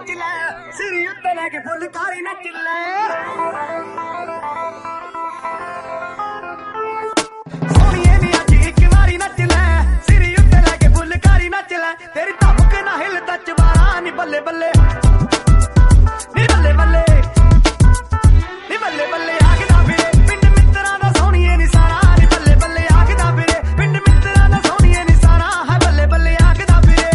नच ले सिरी उत्ते लेके फुलकारी नच ले सोनिए नी अज एक बारी नच ले सिरी उत्ते लेके फुलकारी नच ले तेरी धमक ना हिल तच बारा नी बल्ले बल्ले नी बल्ले बल्ले नी बल्ले बल्ले आखदा फिरे पिंड मित्तरां दा सोनिए नी सारा नी बल्ले बल्ले आखदा फिरे पिंड मित्तरां दा सोनिए नी सारा है बल्ले बल्ले आखदा फिरे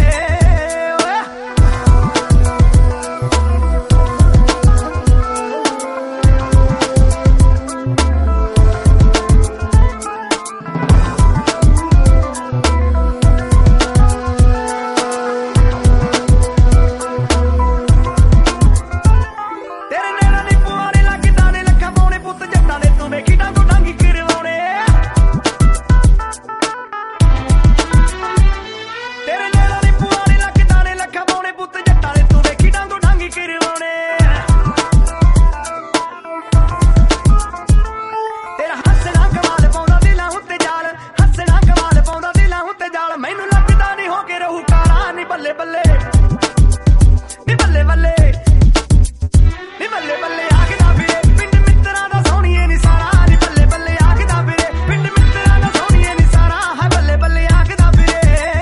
बल्ले बल्ले नी बल्ले बल्ले नी बल्ले बल्ले आखदा फिरे पिंड मित्तरां दा सोनिए नी सारा नी बल्ले बल्ले आखदा फिरे पिंड मित्तरां दा सोनिए नी सारा है बल्ले बल्ले आखदा फिरे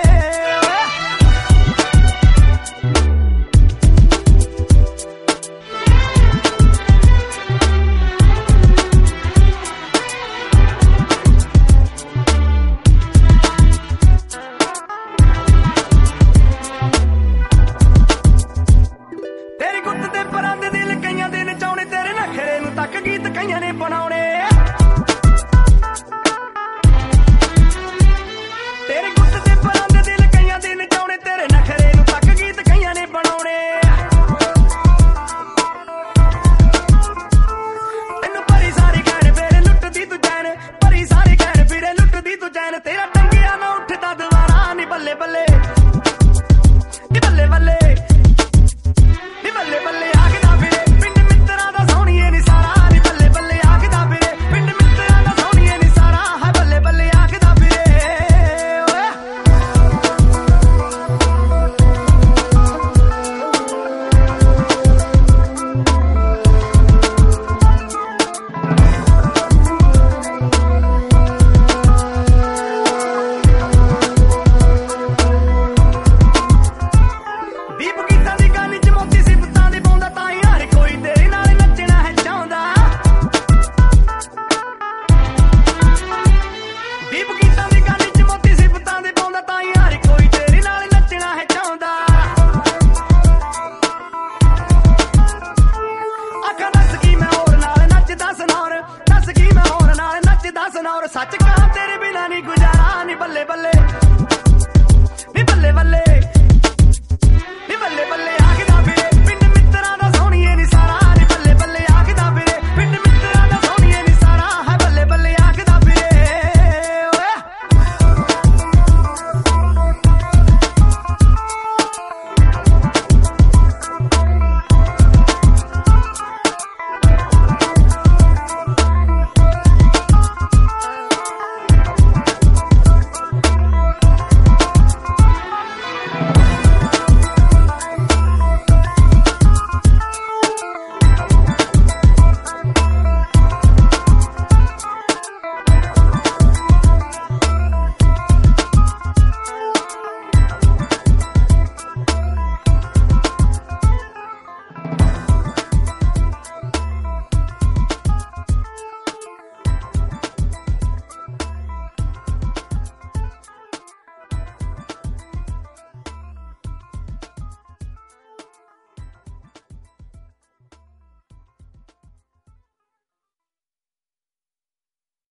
तक गीत कईयां ने बनाने तेरे गुੱਤ ते परां दे दिल कईयां दे नचाउने तेरे नखरे नूं तक गीत कईयां ने बनाउने तैनूं भरी सारी कहण फिर लुटदी तू चैन भरी सारी कहण फिर लुटदी तू चैन तेरा टंगिया ना उठदा दुबारा नी बल्ले बल्ले नी बल्ले बल्ले